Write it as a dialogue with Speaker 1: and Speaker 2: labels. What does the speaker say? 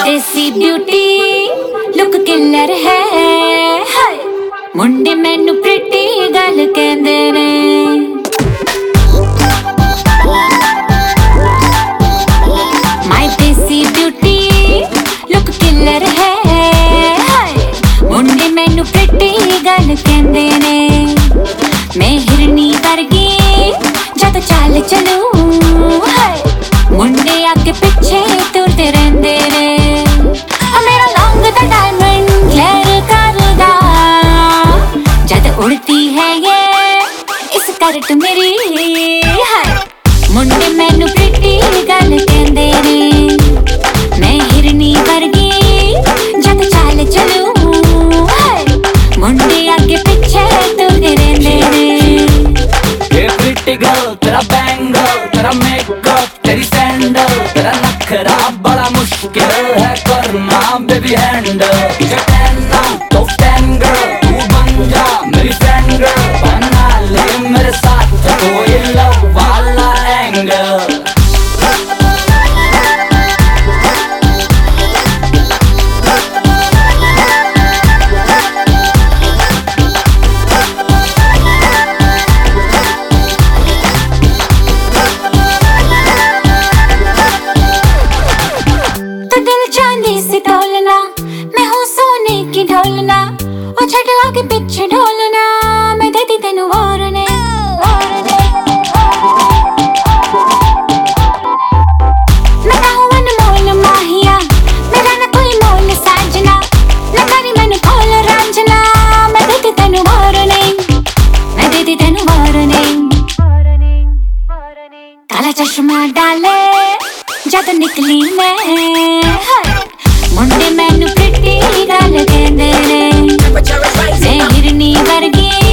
Speaker 1: देसी beauty look killer है हाय मुंडे मैनू प्रिटी गल कहंदे ने माय देसी ब्यूटी लुक किलर है हाय मुंडे मैनू प्रिटी गल कहंदे ने मैं हिरनी वर्गी जद चाल चलूं हाय मुंडे आगे पिछे तुरदे रहंदे ने मेरा लॉन्ग दा डायमंड ग्लेयर करदा जद उड़ती है ये इस करट मेरी हाय मुंडे मैनू प्रिटी गल कहंदे ने मैं हिरनी वर्गी जद चाल चलूं हाय मुंडे आगे पिछे तुरदे रहंदे ने
Speaker 2: ये प्रिटी गर्ल तेरा बैंगल तेरा मेकअप तेरी सैंडल तेरा नखरा बड़ा मुश्किल है करना बेबी हैंडल तुझे 10 आउट ऑफ 10 गर्ल तू बन जा मेरी फ्रेंड गर्ल बना ले मेरे साथ कोई लव वाला एंगल
Speaker 1: ढोलना ओ छड़वा के पीछे ढोलना मैं देती तेनू और ने मैं कहूं अनमोल माहिया मेरा ना कोई मोल साजना ना करी मैनू खोल रांझना मैं देती तेनू और ने मैं देती तेनू और ने काला चश्मा डाले जद निकली मैं मुंडे मैनू प्रिटी गल कहंदे ने मैं हिरनी वर्गी